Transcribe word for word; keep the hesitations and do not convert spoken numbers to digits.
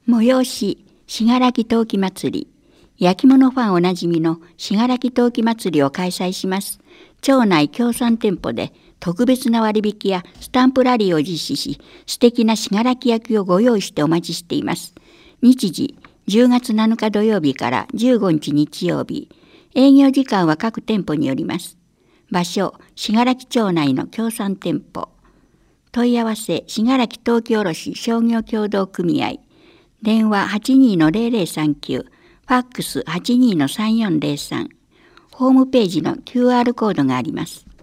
催し信楽陶器祭り。焼き物ファンおなじみの信楽陶器祭りを開催します。町内協賛店舗で特別な割引やスタンプラリーを実施し、素敵な信楽焼をご用意してお待ちしています。日時じゅうがつなのか土曜日からじゅうごにち日曜日。営業時間は各店舗によります。場所、信楽町内の協賛店舗。問い合わせ、信楽陶器卸商業協同組合。電話 はちにーのゼロゼロさんきゅう、ファックス はちにーのさんよんゼロさん。ホームページの キューアール コードがあります。